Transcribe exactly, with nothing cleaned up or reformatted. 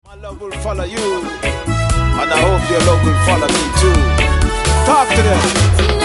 My love will follow you, and I hope your love will follow me too. Talk to them.